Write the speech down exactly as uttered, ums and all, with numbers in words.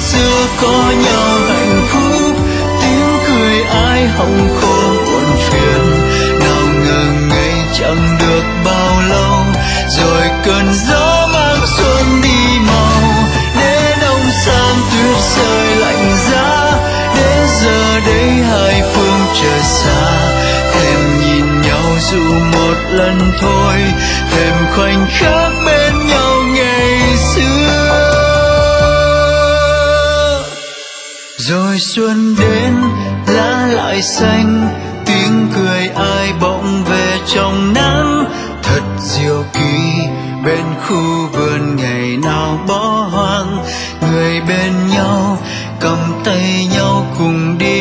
xưa có nhau hạnh phúc, tiếng cười ai hồng khô buồn phiền. Nào ngờ ngày chẳng được bao lâu, rồi cơn gió mang xuân đi màu. Đến đông sang tuyết rơi lạnh giá, đến giờ đây hai phương trời xa. Thèm nhìn nhau dù một lần thôi, thèm khoảnh khắc bên nhau ngày xưa. Rồi xuân đến lá lại xanh, tiếng cười ai bỗng về trong nắng. Thật diệu kỳ bên khu vườn ngày nào bỏ hoang, người bên nhau cầm tay nhau cùng đi.